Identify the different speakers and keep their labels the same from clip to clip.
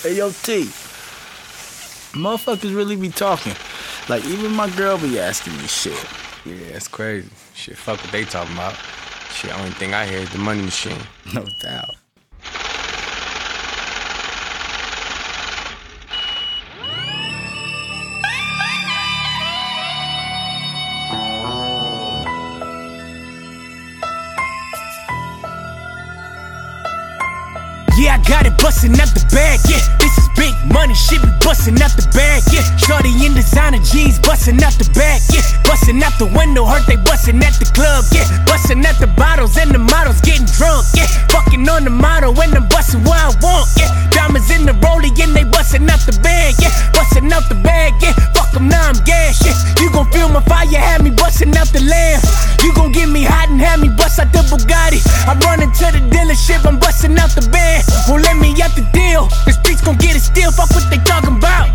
Speaker 1: Hey, yo, T. Motherfuckers really be talking. Like, even my girl be asking me shit.
Speaker 2: Yeah, that's crazy. Shit, fuck what they talking about. Shit, only thing I hear is the money machine.
Speaker 1: No doubt.
Speaker 3: Yeah, I got it bustin' out the bag, yeah. This is big money, shit be bustin' out the bag, yeah. Shorty in designer jeans, bustin' out the bag, yeah. Bustin' out the window, hurt they bustin' at the club, yeah. Bustin' at the bottles and the models getting drunk, yeah. Fucking on the model and I'm bustin' where I want, yeah. Diamonds in the rollie and they bustin' out the bag, yeah. Bustin' out the bag, yeah. Fuck 'em, now I'm gas, yeah. You gon' feel my fire, have me bustin' out the lamb. You gon' get me hot and have me bust out the Bugatti. I run into the dealership, I'm bustin' out the band. Won't let me out the deal. The streets gon' get it still. Fuck what they talking about.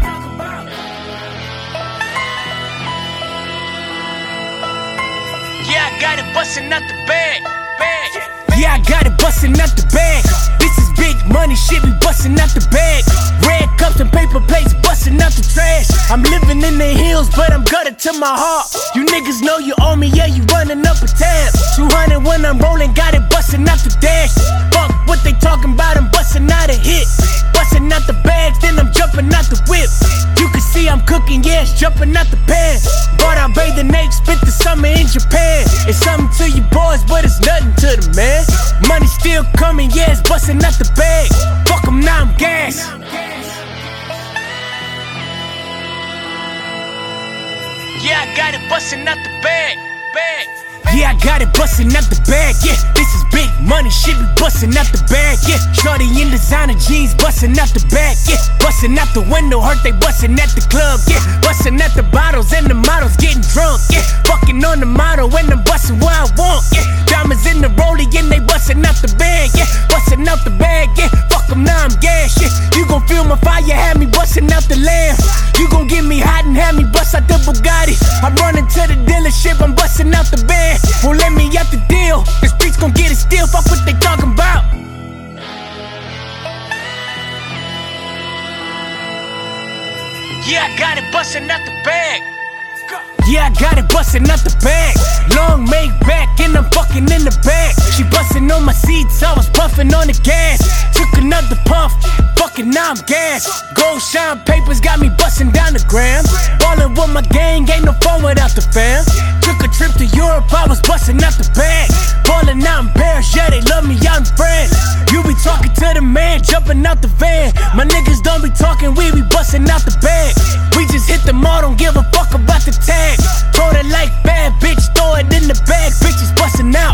Speaker 3: Yeah, I got it bustin' out the bag. Yeah, I got it bustin' out the bag. This is big money, shit be bustin' out the bag. Red cups and paper plates bustin' out the trash. I'm living in the hills, but I'm gutted to my heart. You niggas know you owe me, yeah, you running up a tab. 200 when I'm rolling, got it bustin' out the dash. Fuck what they talking about, I'm bustin' out a hit. Bustin' out the bags, then I'm jumping out the whip. You can see I'm cooking, yeah, it's jumping out the pan. Bought out bathing apes, spent the summer in Japan. It's something to you boys, but it's nothing to the man. Money still coming, yeah, it's bustin' out the bag. Fuck 'em, now I'm gas. Yeah, I got it bustin' out the bag. Yeah, I got it bustin' out the bag, yeah. This is big money, shit be bustin' out the bag, yeah. Shorty in designer jeans, bustin' out the bag, yeah. Bustin' out the window, hurt they bustin' at the club, yeah. Bustin' at the bottles and the models getting drunk, yeah. Fucking on the model and I'm bustin' where I want, yeah. Diamonds in the rollie and they bustin' out the bag, yeah. Bustin' out the bag, yeah. Fuck 'em, now I'm gas, yeah. You gon' feel my fire, have me bustin' out the lamb. You gon' get me hot and have me bust out the Bugatti. I run into the dealership, I'm bustin' out the band. Won't let me out the deal. The streets gon' get it still. Fuck what they talking about. Yeah, I got it bustin' out the bag. Yeah, I got it bustin' out the bag. Long make back and I'm fucking in the bag. She bustin' on my seats, I was puffin' on the gas. Took another puff, fucking now I'm gas. Gold shine papers got me bustin' down the gram. Ballin' with my gang, ain't no fun without the fam. Took a trip to Europe, I was bustin' out the bag. Ballin' out in Paris, yeah, they love me out in France. You be talking to the man, jumping out the van. My niggas don't be talking, we be bustin' out the bag. We just hit the mall, don't give a fuck about the tag. Throw that like bad bitch, throw it in the bag. Bitches bustin' out.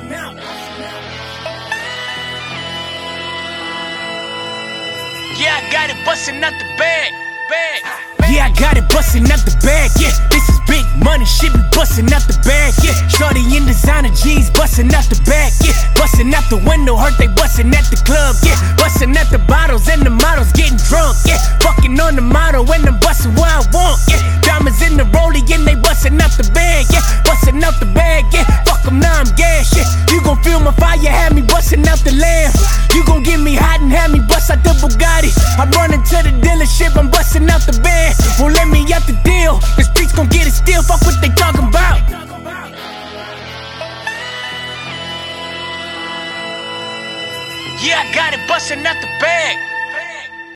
Speaker 3: Yeah, I got it bustin' out the bag. Yeah, I got it bustin' out the bag, yeah. This is big money, shit be bustin' out the bag, yeah. Shorty in designer jeans, bustin' out the bag, yeah. Bustin' out the window, hurt they bustin' at the club, yeah. Bustin' at the bottles and the models getting drunk, yeah. Fucking on the model and I'm bustin' where I want, yeah. Diamonds in the rollie and they bustin' out the bag, yeah. Bustin' out the bag, yeah. Fuck 'em, now I'm gas, yeah. You gon' feel my fire, have me bustin' out the lamb. You gon' get me hot and have me bust out the Bugatti. I run into the dealership, I'm bustin' out the band. Won't let me out the deal. The streets gon' get it still. Fuck what they talking about. Yeah, I got it bustin' out the